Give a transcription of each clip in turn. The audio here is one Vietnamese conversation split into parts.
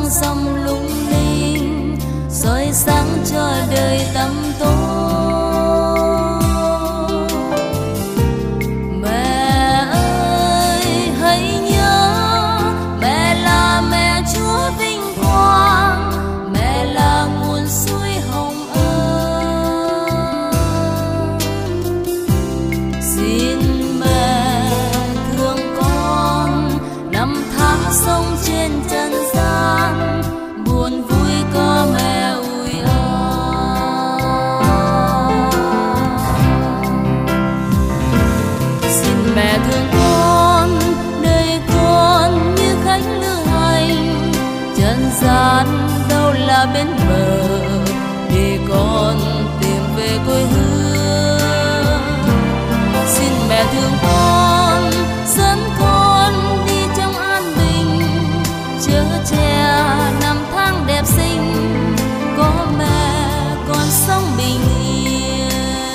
ròng lung linh, soi sáng cho đời tăm tối. Mẹ ơi hãy nhớ, mẹ là mẹ Chúa vinh quang, mẹ là nguồn suối hồng ân. Xin mẹ thương con, năm tháng sống trên trần gian, buồn vui có mẹ ủi xin mẹ thương con, đời con như khách lữ hành, trần gian đâu là bên bờ, để con tìm về quê hương. Xin mẹ thương con, dẫn con đi trong an bình, chở che năm tháng đẹp xinh, có mẹ con sống bình yên.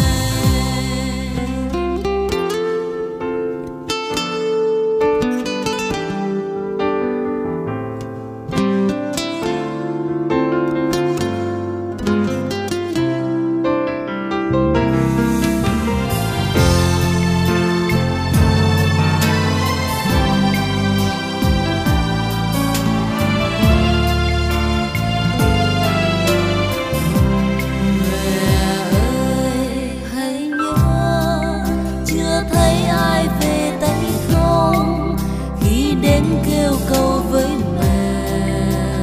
Kêu cầu với mẹ,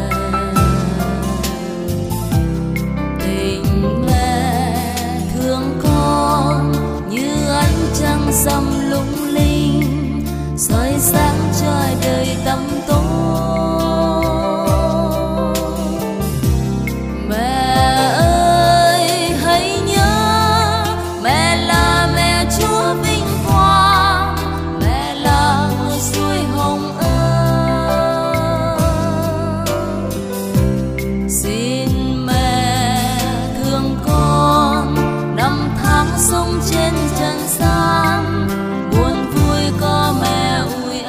tình mẹ thương con như ánh trăng rằm lung linh, soi sáng cho đời tăm tối. Mẹ ơi hãy nhớ, mẹ là mẹ Chúa vinh quang, mẹ là nguồn suối hồng ân. Sống trên trần gian, buồn vui có mẹ ủi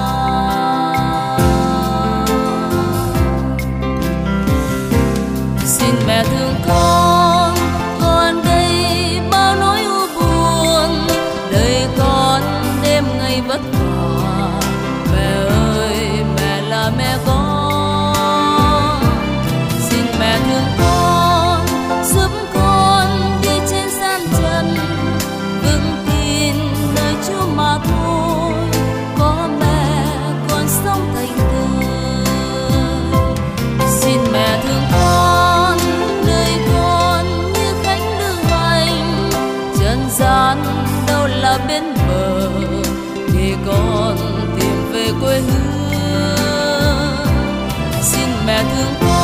xin mẹ thương con đây bao nỗi u buồn, đời con đêm ngày vất vả. Mẹ ơi mẹ là mẹ con, xin mẹ thương con, giúp con đi trên gian trần, vững tin nơi Chúa mà thôi, có mẹ con sống thành thơi. Xin mẹ thương con, đời con như khách lữ hành, trần gian đâu là bên bờ, để con tìm về quê hương. Xin mẹ thương con,